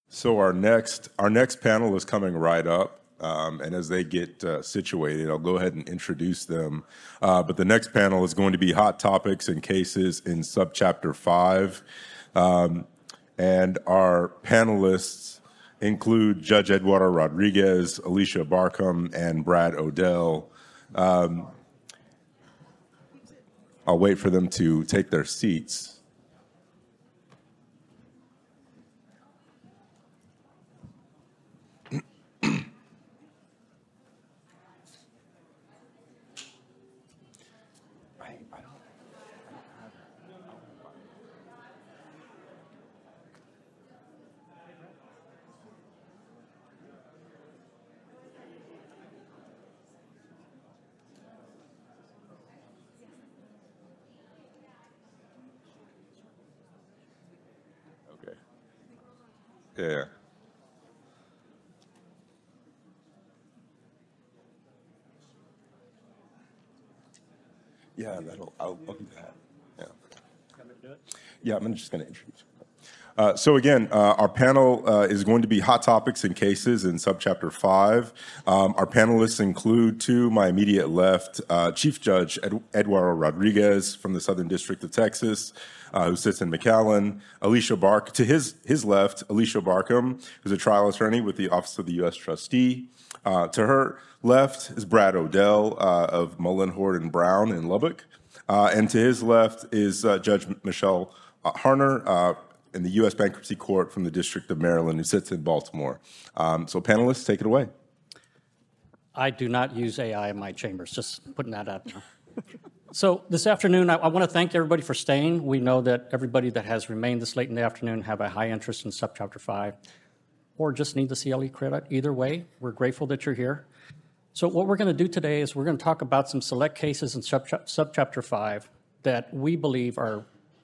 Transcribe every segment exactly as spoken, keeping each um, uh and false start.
So our next our next panel is coming right up, um, and as they get uh, situated, I'll go ahead and introduce them. Uh, but the next panel is going to be hot topics and cases in subchapter five, um, and our panelists include Judge Eduardo Rodriguez, Alicia Barkham, and Brad Odell. Um, I'll wait for them to take their seats. Yeah. Yeah, that'll, I'll, I'll do that. Yeah. Yeah, I'm just going to introduce you. Uh, so again, uh, our panel uh, is going to be hot topics and cases in subchapter five. Um, our panelists include, to my immediate left, uh, Chief Judge Ed- Eduardo Rodriguez from the Southern District of Texas, uh, who sits in McAllen. Alicia Bark, to his his left, Alicia Barkham, who's a trial attorney with the Office of the U S Trustee. Uh, to her left is Brad Odell uh, of Mullen, Hord, and Brown in Lubbock. Uh, and to his left is uh, Judge Michelle uh, Harner, uh, in the U S Bankruptcy Court from the District of Maryland, who sits in Baltimore. Um, so panelists, take it away. I do not use A I in my chambers, just putting that out there. So this afternoon, I, I want to thank everybody for staying. We know that everybody that has remained this late in the afternoon have a high interest in subchapter five or just need the C L E credit. Either way, we're grateful that you're here. So what we're going to do today is we're going to talk about some select cases in subchapter five that we believe are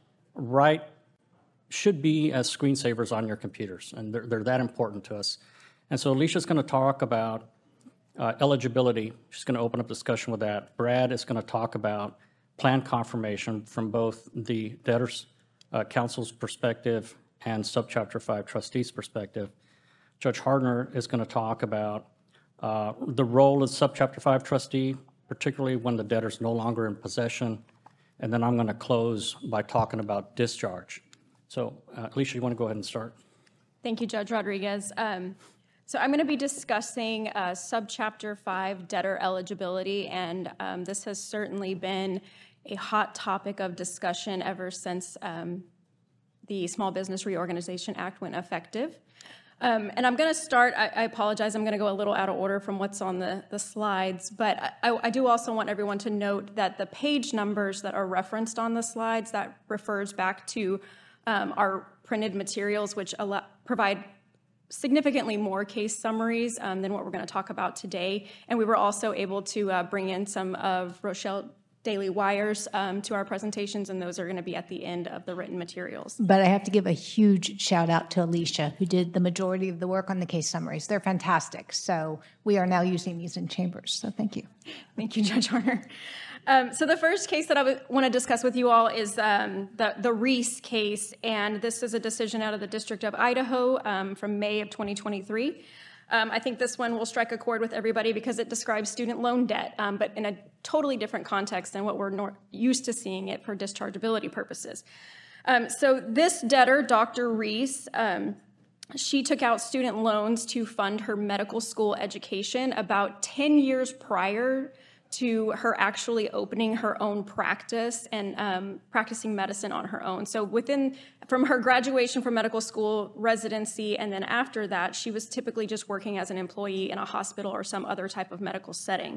right should be as screensavers on your computers, and they're, they're that important to us. And so Alicia's going to talk about uh, eligibility. She's going to open up discussion with that. Brad is going to talk about plan confirmation from both the debtors' uh, counsel's perspective and subchapter five trustees' perspective. Judge Hardner is going to talk about uh, the role of subchapter five trustee, particularly when the debtor's no longer in possession. And then I'm going to close by talking about discharge. So, uh, Alicia, you want to go ahead and start? Thank you, Judge Rodriguez. Um, so I'm going to be discussing uh, subchapter five debtor eligibility, and um, this has certainly been a hot topic of discussion ever since um, the Small Business Reorganization Act went effective. Um, and I'm going to start, I, I apologize, I'm going to go a little out of order from what's on the, the slides, but I, I do also want everyone to note that the page numbers that are referenced on the slides, that refers back to Um, our printed materials, which allow, provide significantly more case summaries um, than what we're going to talk about today. And we were also able to uh, bring in some of Rochelle Daily Wire's um, to our presentations, and those are going to be at the end of the written materials. But I have to give a huge shout out to Alicia, who did the majority of the work on the case summaries. They're fantastic. So we are now using these in chambers. So thank you. Thank you, Judge Horner. Um, so the first case that I w- want to discuss with you all is um, the, the Reese case, and this is a decision out of the District of Idaho um, from May of twenty twenty-three. Um, I think this one will strike a chord with everybody because it describes student loan debt, um, but in a totally different context than what we're nor- used to seeing it for dischargeability purposes. Um, so this debtor, Doctor Reese, um, she took out student loans to fund her medical school education about ten years prior to her actually opening her own practice and um, practicing medicine on her own. So within, from her graduation from medical school, residency, and then after that, she was typically just working as an employee in a hospital or some other type of medical setting.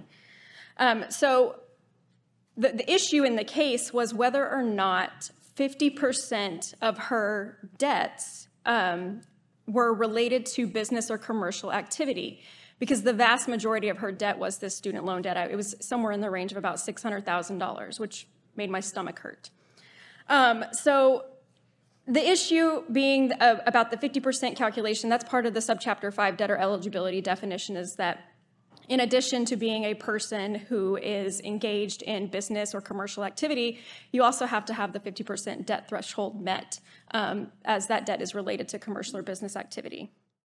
Um, so the, the issue in the case was whether or not fifty percent of her debts um, were related to business or commercial activity, because the vast majority of her debt was this student loan debt. It was somewhere in the range of about six hundred thousand dollars, which made my stomach hurt. Um, so the issue being uh, about the fifty percent calculation, that's part of the subchapter five debtor eligibility definition, is that in addition to being a person who is engaged in business or commercial activity, you also have to have the fifty percent debt threshold met, um, as that debt is related to commercial or business activity.